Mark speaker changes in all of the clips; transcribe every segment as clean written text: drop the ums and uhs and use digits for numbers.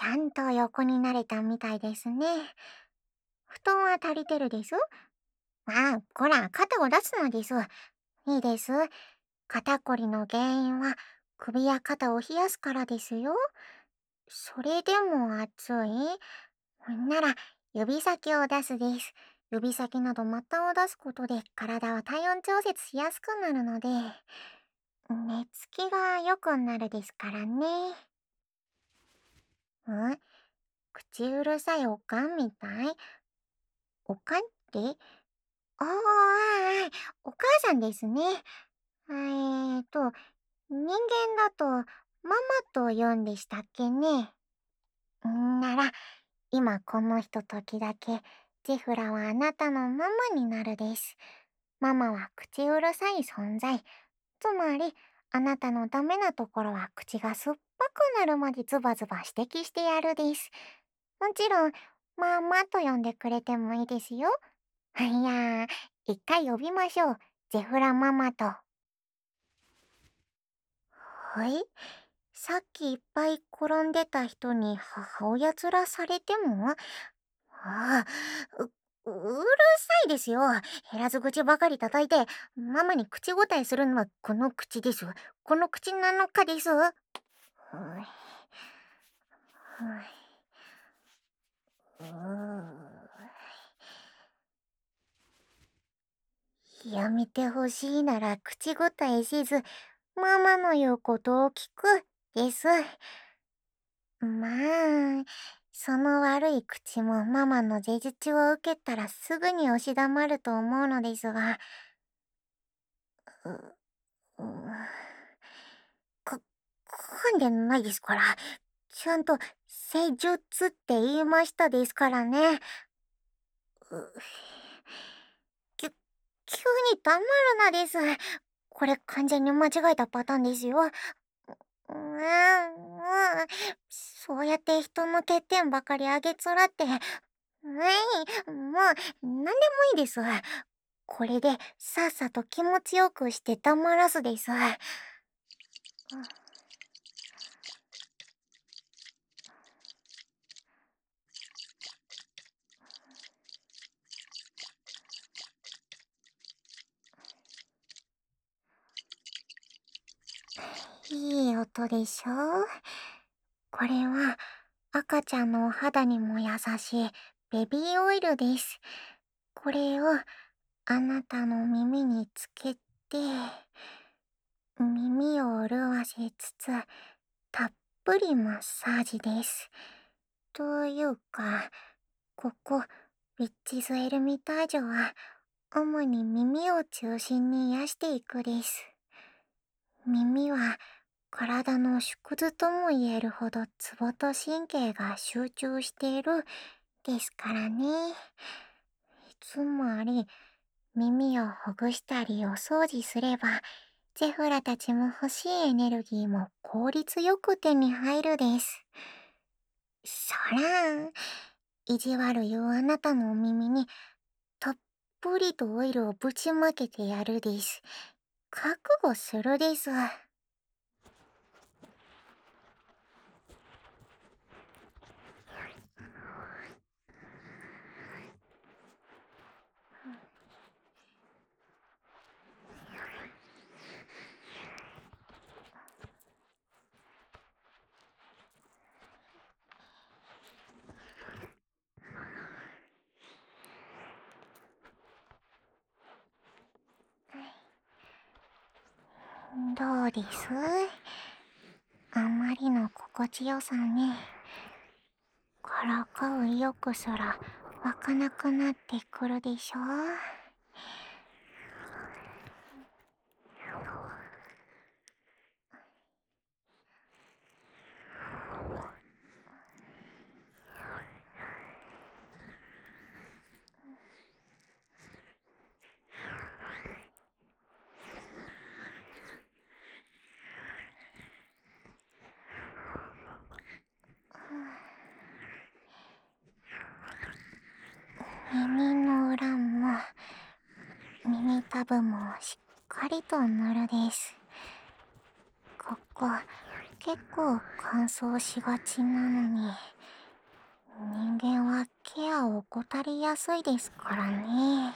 Speaker 1: ゃんと横になれたみたいですね。布団は足りてるです。ああ、こら、肩を出すのです。いいです。肩こりの原因は首や肩を冷やすからですよ。それでも暑いなら指先を出すです。指先など股を出すことで体は体温調節しやすくなるので、寝つきが良くなるですからね。ん口うるさいおかんみたい。おかんってああ、お母さんですね。人間だとママと言うんでしたっけね。なら、今このひとときだけ、ジェフラはあなたのママになるです。ママは口うるさい存在。つまり、あなたのダメなところは口が酸っぱくなるまでズバズバ指摘してやるです。もちろん、ママと呼んでくれてもいいですよ。いや一回呼びましょう。ジェフラママと。はい。さっきいっぱい転んでた人に母親面されてもああ、うるさいですよ。減らず口ばかり叩いて、ママに口答えするのはこの口です。この口なのかです。やめてほしいなら口答えせず、ママの言うことを聞くです。まあ、その悪い口もママの施術を受けたらすぐに押し黙ると思うのですが、う、う、か、噛んでないですから、ちゃんと施術って言いましたですからね。うきゅ、急に黙るなです。これ完全に間違えたパターンですよ。そうやって人の欠点ばかりあげつらって、もう、なんでもいいです。これでさっさと気持ちよくして黙らすです。いい音でしょ。これは赤ちゃんのお肌にも優しいベビーオイルです。これをあなたの耳につけて、耳を潤わせつつ、たっぷりマッサージです。というか、ここ、ウィッチズエルミタージュは、主に耳を中心に癒していくです。耳は、体の縮図とも言えるほどツボと神経が集中しているですからね。つまり、耳をほぐしたりお掃除すれば、ゼフラたちも欲しいエネルギーも効率よく手に入るです。そら、意地悪言うあなたのお耳にたっぷりとオイルをぶちまけてやるです。覚悟するです。どうですあまりの心地よさに、からかう意欲すら湧かなくなってくるでしょ。耳の裏も耳たぶもしっかりと塗るです。ここ結構乾燥しがちなのに、人間はケアを怠りやすいですからね。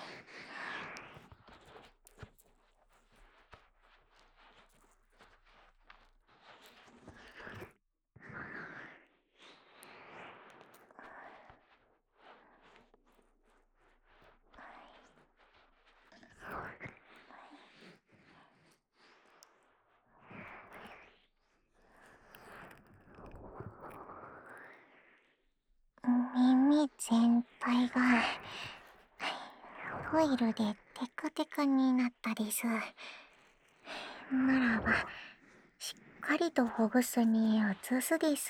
Speaker 1: 耳全体がオイルでテカテカになったです。ならば、しっかりとほぐすに移すです。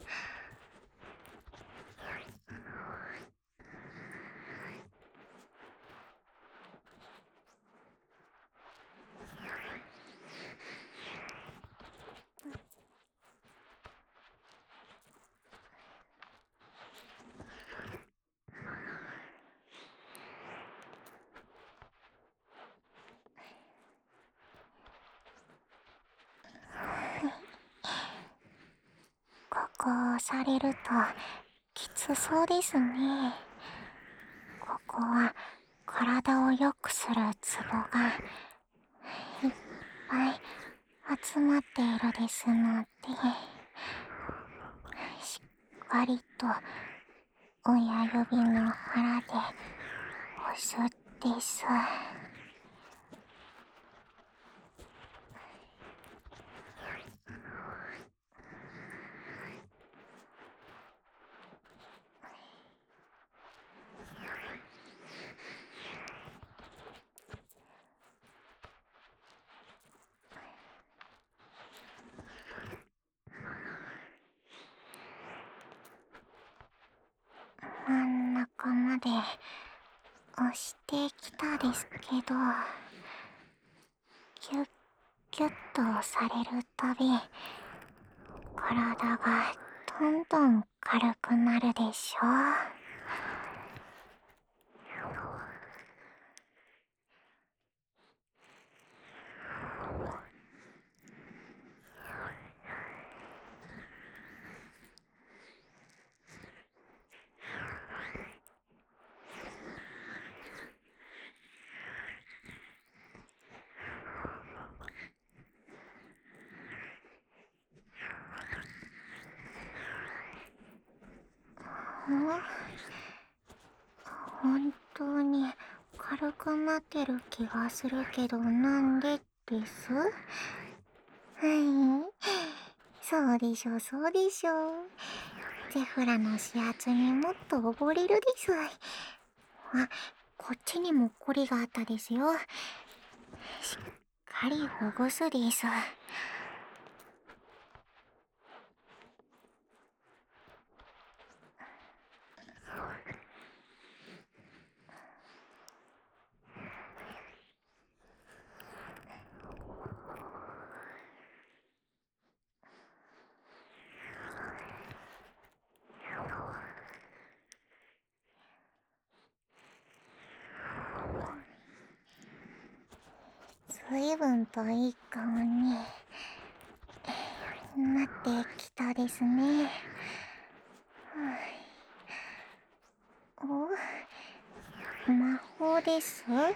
Speaker 1: ここを押されるときつそうですね。ここは体を良くするツボがいっぱい集まっているですので、しっかりと親指の腹で押すです。真ん中まで押してきたですけど、キュッキュッと押されるたび、体がどんどん軽くなるでしょう。本当に軽くなってる気がするけど、なんでです？はい。そうでしょ、そうでしょ。ゼフラの指圧にもっと溺れるです。あ、こっちにもコリがあったですよ。しっかりほぐすです。随分といい顔になってきたですね。お、魔法です？はい。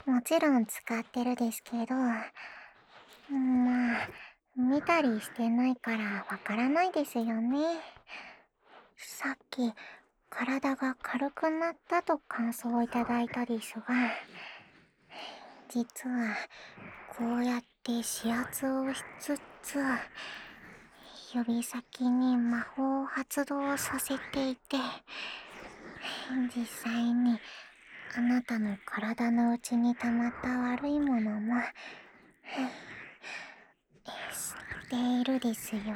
Speaker 1: もちろん使ってるですけど、まあ、見たりしてないからわからないですよね。さっき、体が軽くなったと感想をいただいたですが、実は、こうやって指圧をしつつ、指先に魔法を発動させていて、実際にあなたの体の内に溜まった悪いものも、吸っているですよ。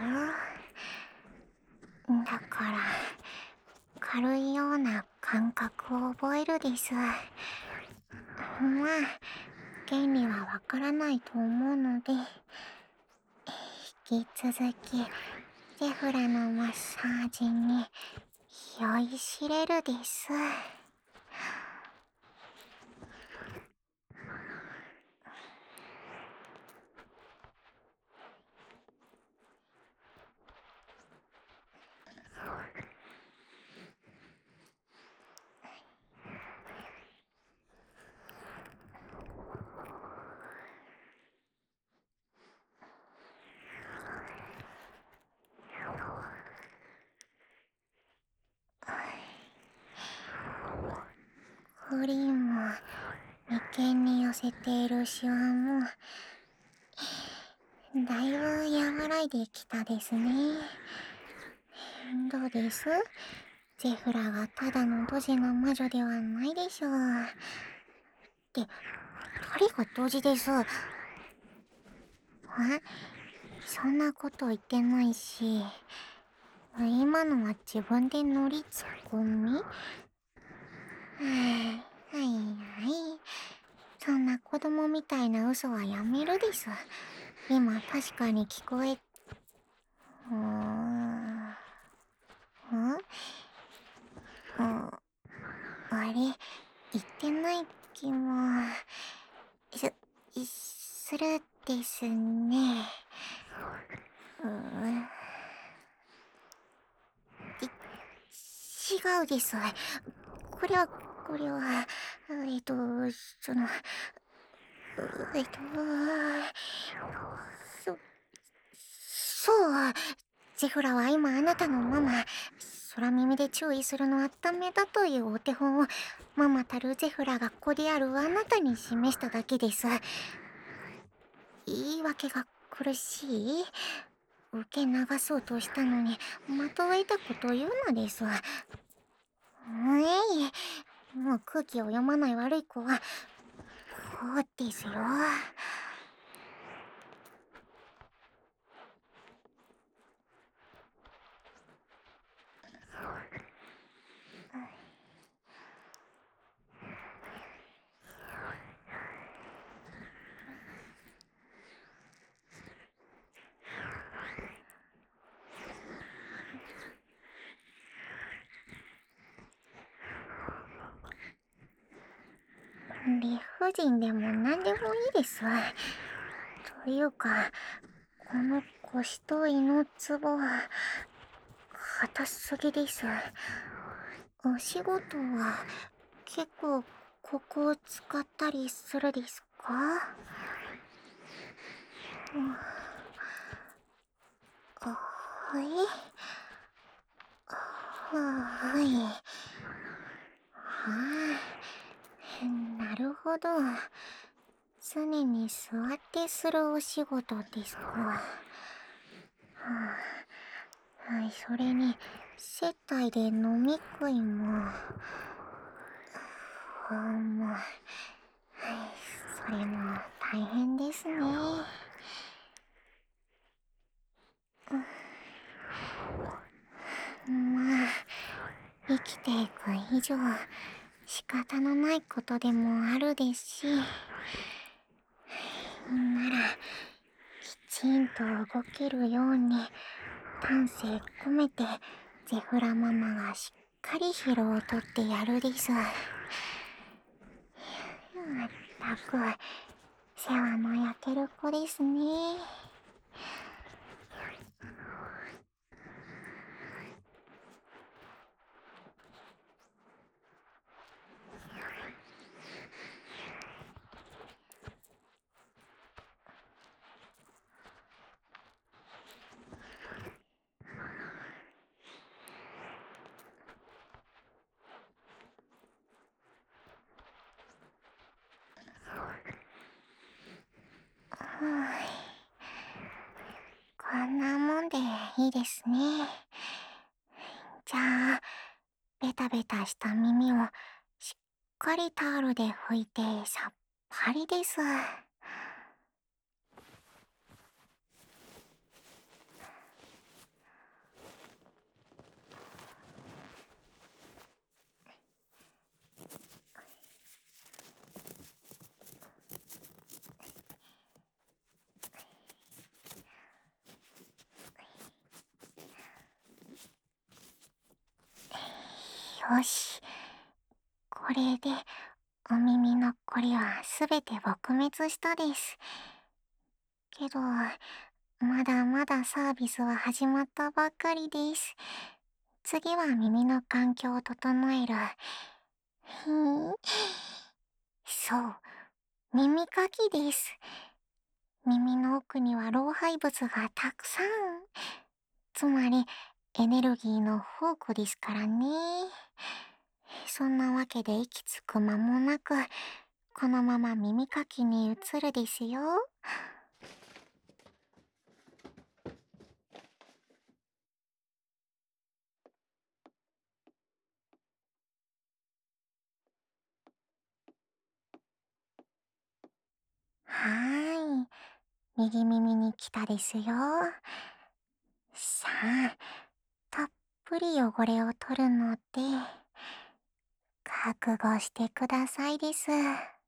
Speaker 1: だから、軽いような感覚を覚えるです。まあ、原理はわからないと思うので、引き続き、ゼフラのマッサージに酔いしれるです。 プリンも眉間に寄せているシワもだいぶ和らいできたですね。どうです？ゼフラがただのドジな魔女ではないでしょう。って誰がドジです？そんなこと言ってないし、今のは自分で乗りツッコミ？はいはい。そんな子供みたいな嘘はやめるです。今確かに聞こえ、あれ、言ってない気も、す、するですね。うーん、違うです。これは、その、えっと、そ、そう、ゼフラは今あなたのママ、空耳で注意するのはダメだというお手本を、ママたるゼフラが子であるあなたに示しただけです。言い訳が苦しい？受け流そうとしたのに、まとえたこと言うのです。もう空気を読まない悪い子は、こうですよ。理不尽でも何でもいいです。というか、この腰と胃のツボは、硬すぎです。お仕事は、結構、ここを使ったりするですか？はい。はい。なるほど。常に座ってするお仕事ですか。はい、それに、接待で飲み食いも。はい、それも大変ですね。まあ、生きていく以上、仕方のないことでもあるですし、なら、きちんと動けるように、丹精込めて、ゼフラママがしっかり疲労をとってやるです。まったく、世話の焼ける子ですね。こんなもんでいいですね。じゃあ、ベタベタした耳をしっかりタオルで拭いてさっぱりです。よし。これでお耳のこりはすべて撲滅したです。けど、まだまだサービスは始まったばっかりです。次は耳の環境を整える。そう、耳かきです。耳の奥には老廃物がたくさん。つまり、エネルギーの宝庫ですからね。 そんなわけで息つく間もなく、このまま耳かきに移るですよ。はーい。右耳に来たですよ。さあ、たっぷり汚れを取るので、覚悟してくださいです。